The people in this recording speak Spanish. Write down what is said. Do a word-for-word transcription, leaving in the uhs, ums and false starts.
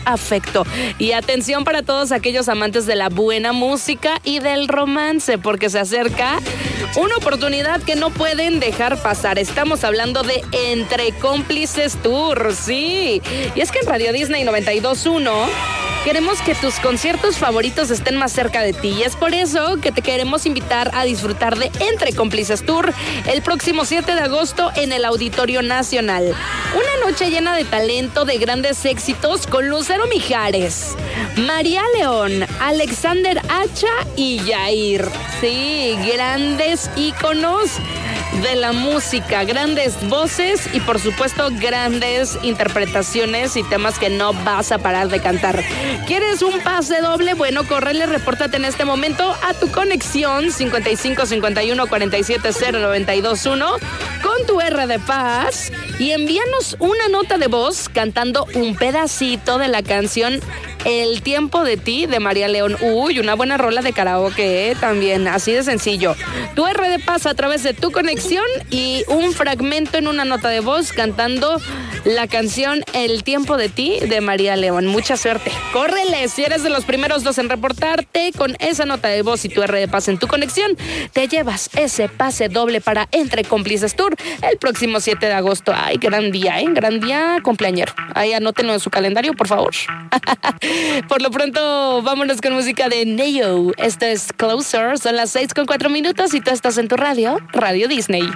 afecto. Y atención para todos aquellos amantes de la buena música y del romance, porque se acerca una oportunidad que no pueden dejar pasar. Estamos hablando de Entre Cómplices Tour, sí. Y es que en Radio Disney noventa y dos punto uno queremos que tus conciertos favoritos estén más cerca de ti. Y es por eso que te queremos invitar a disfrutar de Entre Cómplices Tour el próximo siete de agosto en el Auditorio Nacional. Una noche llena de talento, de grandes éxitos con Lucero Mijares, María León, Alexander Hacha y Yair. Sí, grandes íconos de la música, grandes voces y por supuesto grandes interpretaciones y temas que no vas a parar de cantar. ¿Quieres un pase doble? Bueno, córrele, repórtate en este momento a tu conexión cincuenta y cinco cincuenta y uno cuarenta y siete cero noventa y dos uno con tu R de Paz y envíanos una nota de voz cantando un pedacito de la canción El Tiempo de Ti de María León. Uy, una buena rola de karaoke, ¿eh? También, así de sencillo. Tu R de Paz a través de tu conexión y un fragmento en una nota de voz cantando la canción El Tiempo de Ti de María León. Mucha suerte. Córrele, si eres de los primeros dos en reportarte con esa nota de voz y tu R de Paz en tu conexión, te llevas ese pase doble para Entre Cómplices Tour el próximo siete de agosto. Ay, gran día, ¿eh? Gran día cumpleañero. Ahí anótenlo en su calendario, por favor. Por lo pronto, vámonos con música de Neo. Esto es Closer. Son las seis con cuatro minutos y tú estás en tu radio, Radio Disney.